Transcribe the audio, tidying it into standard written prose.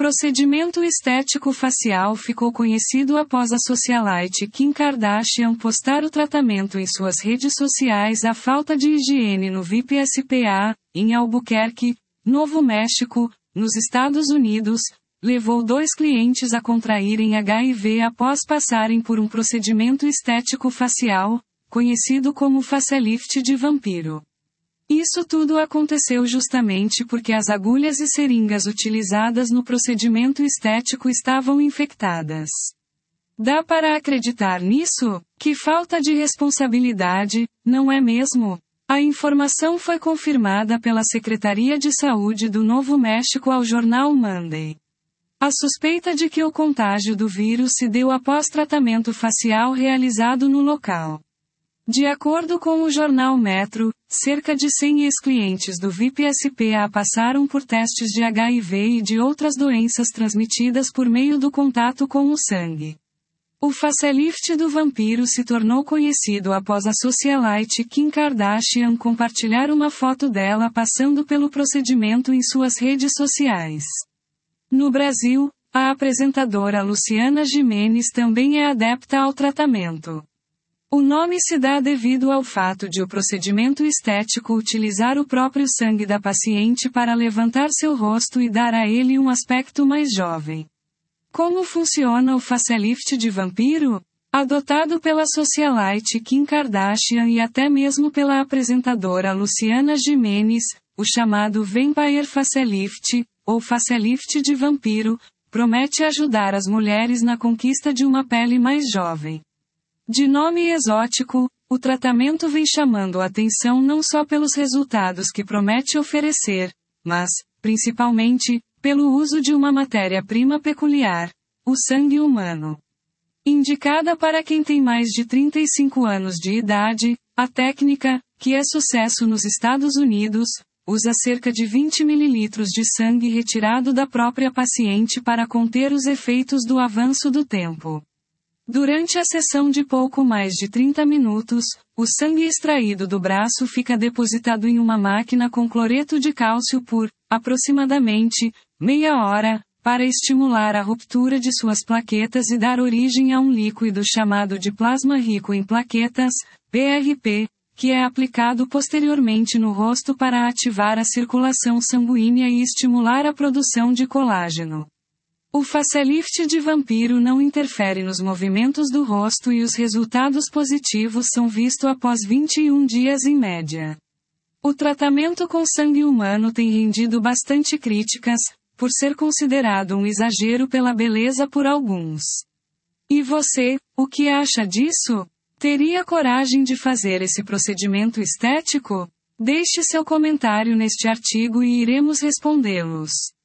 procedimento estético facial ficou conhecido após a socialite Kim Kardashian postar o tratamento em suas redes sociais. A falta de higiene no VIP SPA, em Albuquerque, Novo México, nos Estados Unidos, levou 2 clientes a contraírem HIV após passarem por um procedimento estético facial, conhecido como facelift de vampiro. Isso tudo aconteceu justamente porque as agulhas e seringas utilizadas no procedimento estético estavam infectadas. Dá para acreditar nisso? Que falta de responsabilidade, não é mesmo? A informação foi confirmada pela Secretaria de Saúde do Novo México ao jornal Monday. A suspeita de que o contágio do vírus se deu após tratamento facial realizado no local. De acordo com o jornal Metro, cerca de 100 ex-clientes do VIP SPA passaram por testes de HIV e de outras doenças transmitidas por meio do contato com o sangue. O facelift do vampiro se tornou conhecido após a socialite Kim Kardashian compartilhar uma foto dela passando pelo procedimento em suas redes sociais. No Brasil, a apresentadora Luciana Gimenez também é adepta ao tratamento. O nome se dá devido ao fato de o procedimento estético utilizar o próprio sangue da paciente para levantar seu rosto e dar a ele um aspecto mais jovem. Como funciona o facelift de vampiro? Adotado pela socialite Kim Kardashian e até mesmo pela apresentadora Luciana Gimenez, o chamado Vampire Facelift, ou facelift de vampiro, promete ajudar as mulheres na conquista de uma pele mais jovem. De nome exótico, o tratamento vem chamando a atenção não só pelos resultados que promete oferecer, mas, principalmente, pelo uso de uma matéria-prima peculiar, o sangue humano. Indicada para quem tem mais de 35 anos de idade, a técnica, que é sucesso nos Estados Unidos, usa cerca de 20 ml de sangue retirado da própria paciente para conter os efeitos do avanço do tempo. Durante a sessão de pouco mais de 30 minutos, o sangue extraído do braço fica depositado em uma máquina com cloreto de cálcio por, aproximadamente, meia hora, para estimular a ruptura de suas plaquetas e dar origem a um líquido chamado de plasma rico em plaquetas, PRP, que é aplicado posteriormente no rosto para ativar a circulação sanguínea e estimular a produção de colágeno. O facelift de vampiro não interfere nos movimentos do rosto e os resultados positivos são vistos após 21 dias em média. O tratamento com sangue humano tem rendido bastante críticas, por ser considerado um exagero pela beleza por alguns. E você, o que acha disso? Teria coragem de fazer esse procedimento estético? Deixe seu comentário neste artigo e iremos respondê-los.